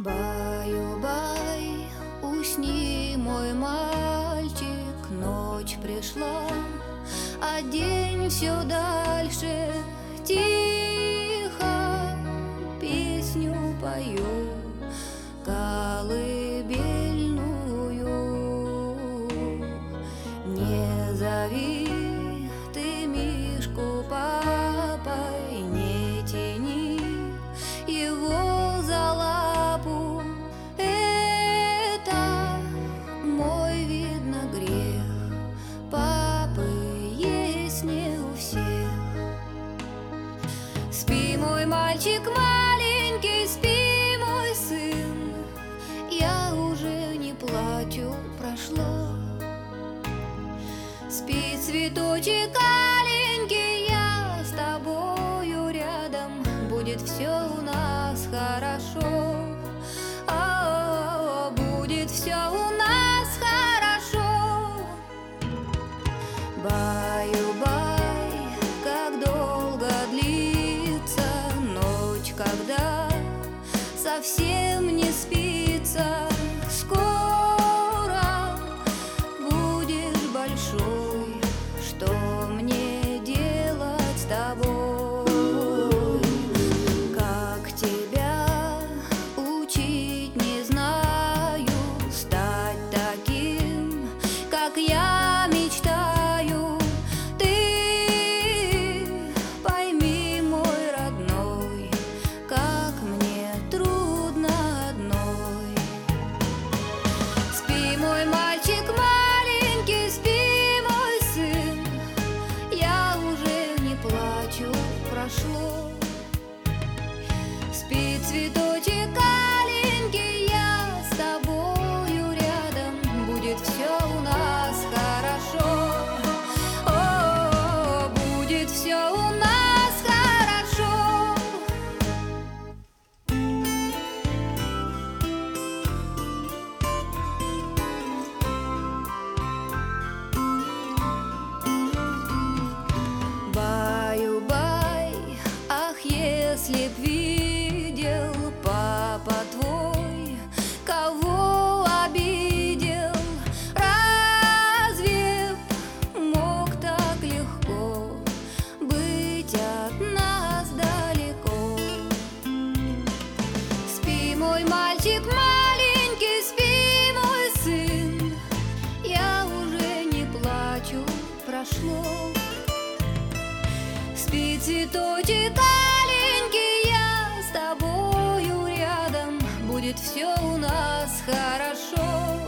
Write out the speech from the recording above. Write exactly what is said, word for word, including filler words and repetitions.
Баю-бай, усни, мой мальчик, ночь пришла, а день все дальше. Тихо песню пою, колыбельную. Не зови ты Мишку папой, не тяни его за лапу. Это мой, видно, грех. Папы есть не у всех. Спи, мой мальчик маленький, спи, мой сын. Я уже не плачу, прошло. Спи, цветочек аленький, я с тобою рядом. Будет все у нас хорошо. О, будет все у нас хорошо. Баю-бай, как долго длится ночь, когда совсем не спится. Скоро будешь большой, что мне делать с тобой? Как тебя учить не знаю, стать таким, как я мечтаю. Ты пойми, мой родной, как мне трудно одной. Спи, мой мальчик маленький, спи, мой сын. Я уже не плачу, прошло. Спи, цветочек аленький, я с тобою рядом. Будет все у нас хорошо. О, будет все у нас хорошо. Баю-бай, ах, если б видел папа твой, кого обидел. Разве б мог так легко быть от нас далеко? Спи, мой мальчик маленький, спи, мой сын. Я уже не плачу, прошло. Спи, цветочек аленький, я с тобою рядом. Будет все у нас хорошо.